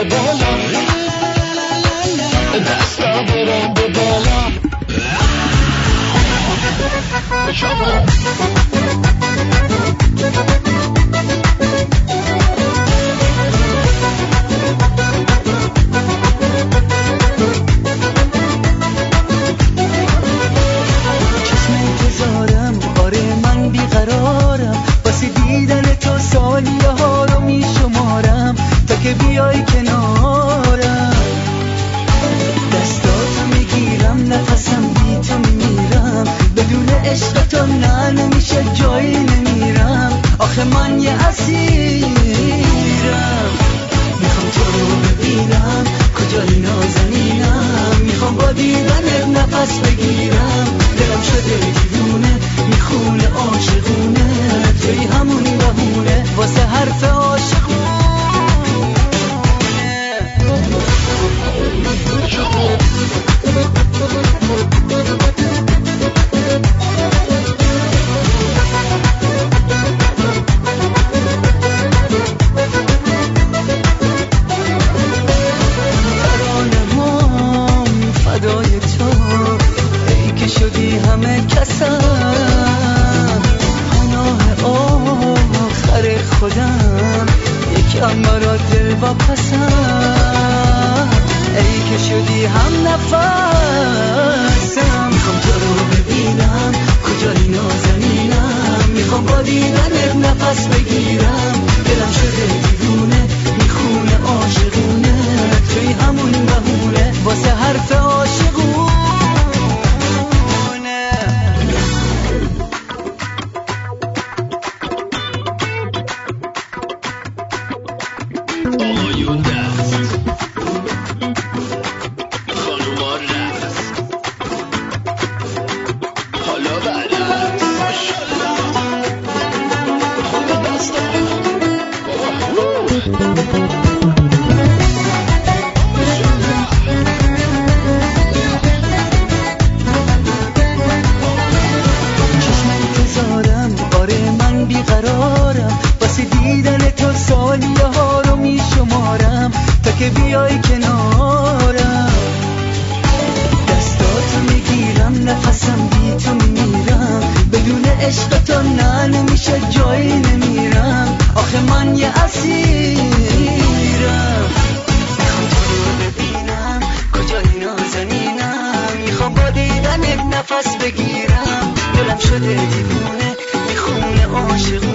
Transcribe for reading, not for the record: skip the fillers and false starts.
به بالا، دستا برم به بالا. چشم انتظارم، آره من بیقرارم، واسه دیدن تو سالیه ها رو میشمارم تا که بیای کنارم. دستاتو میگیرم، نفسم بی تو میمیرم، بدون عشق تو نه نمیشه جایی نمیرم. آخه من یه اسیرم، میخوام تو رو ببینم، کجای نازنینم، میخوام با دیدنت نفس بگیرم. دلم شده دیوونه، میخونه عاشقونه، توی همون بهونه واسه حرف عاشقونه. ترانه‌هام فدای تو، ای که شدی همه کسم، پناه آخر خودم، یکم برا دل واپسم، ای که شدی هم نفسم. میخوام تو رو ببینم، کجای نازنینم، میخوام با دیدنت نفس بگیرم. دلم شده دیوونه، میخونه عاشقونه، توی همون بهونه واسه حرف عاشقونه. آقایون دست، خانوما رقص، حالا برعکس. ماشالله خود دست چشم انتظارم، آره من بیقرارم، واسه دیدن تو سالیه ها رو میشمارم تا که بیای کنارم. دستاتو میگیرم، نفسم بی تو میمیرم، بدون عشق تو نه نمیشه جایی نمیرم. آخه من یه اسیرم، میخوام تو رو ببینم، کجای نازنینم، میخوام با دیدنت نفس بگیرم. دلم شده دیوونه، میخونه عاشق